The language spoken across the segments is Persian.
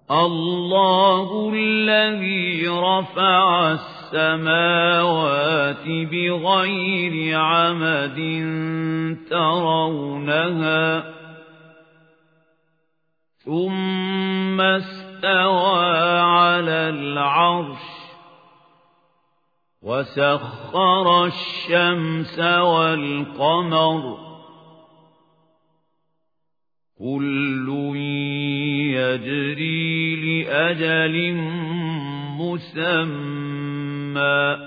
الله الذي رفع السماوات بغير عمد ترونها ثم استوى على العرش وسخر الشمس والقمر كل يجري لأجل مسمى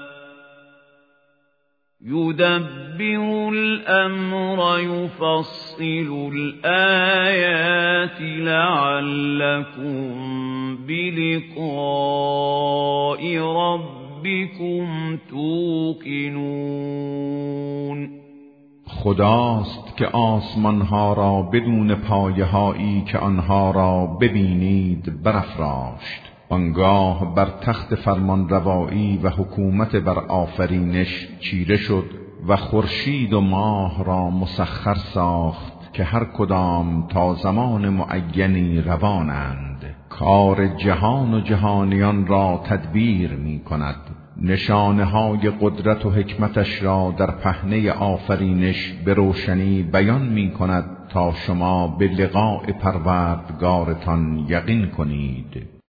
يدبر الأمر يفصل الآيات لعلكم بلقاء ربكم توقنون. خداست که آسمانها را بدون پایه‌هایی که آنها را ببینید برافراشت. آنگاه بر تخت فرمانروایی و حکومت بر آفرینش چیره شد و خورشید و ماه را مسخر ساخت که هر کدام تا زمان معینی روانند. کار جهان و جهانیان را تدبیر می کند. نشانه‌های قدرت و حکمتش را در پهنه آفرینش به روشنی بیان می کند تا شما به لقاء پروردگارتان یقین کنید.